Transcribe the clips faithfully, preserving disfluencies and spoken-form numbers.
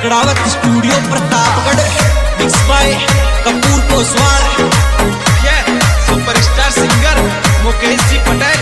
कड़कड़ावत studio Pratapgarh, mix by Kapoor Koswal, superstar singer Mukesh ji Patel.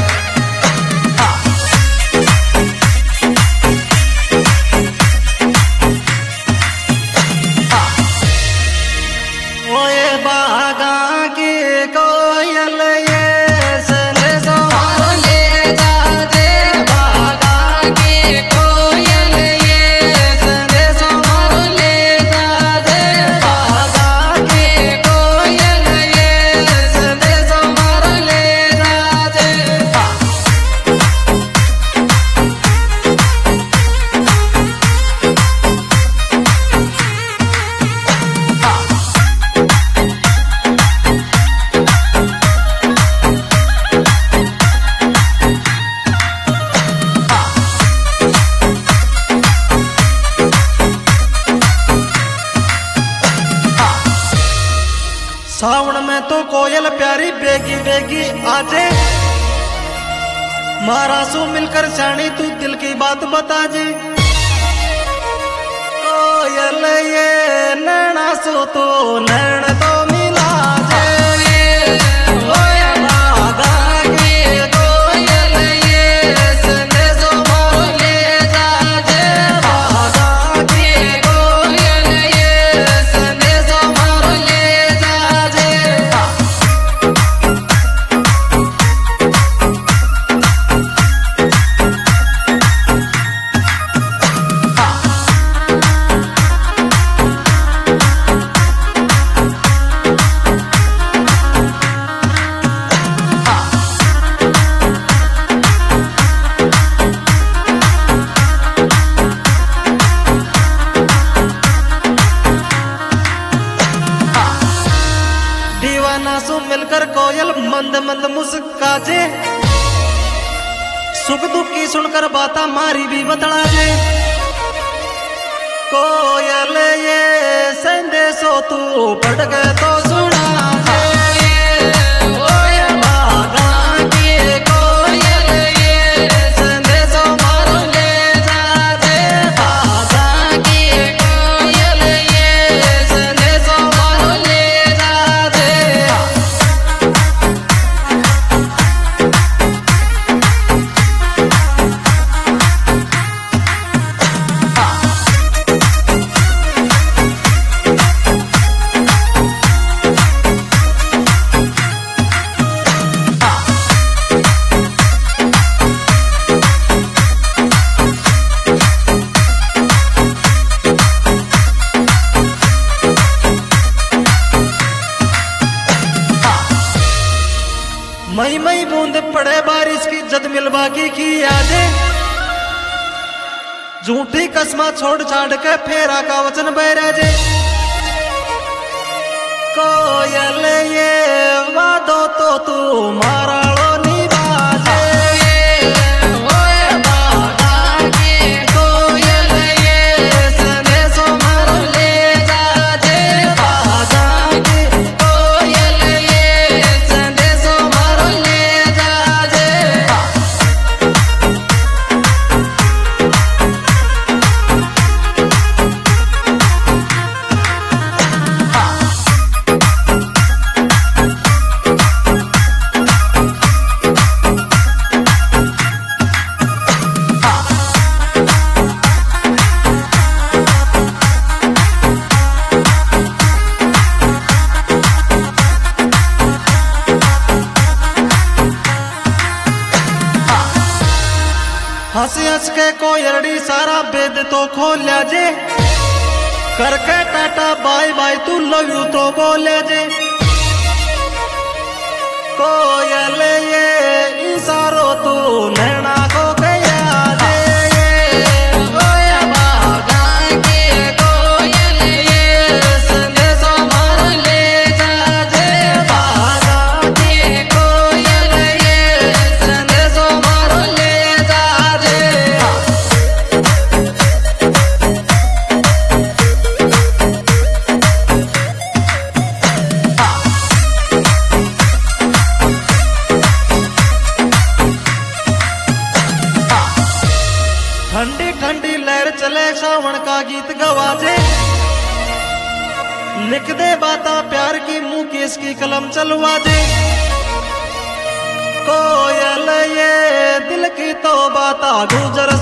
सावन में तो कोयल प्यारी बेगी बेगी आजे, मारा सो मिलकर जानी तू दिल की बात बता जे। कोयल ये नैना सो तो नैन तो मिला जे, सो मिलकर कोयल मंद मंद मुस्काजे, सुख दुख की सुनकर बाता मारी भी बतला जे। कोयल ये संदेशो तू पढ़ गए तो सुना जे। मई मई बूंद पड़े बारिश की जद मिलवा की की यादे, झूठी कसमा छोड़ छाड़ के फेरा का वचन बैराजे। कोयल ये वादो तो तू मारा हंस हंस के कोयलड़ी सारा बेद तो खोल्या जे, करके टाटा बाय बाय तू लव यू तो बोले जे। कोयल ये इशारो तू नैना को गया जे। सावन का गीत गवाजे। लिख दे बाता प्यार की मुकेश की कलम चलवा दे। कोयल ये दिल की तो बाता गुजर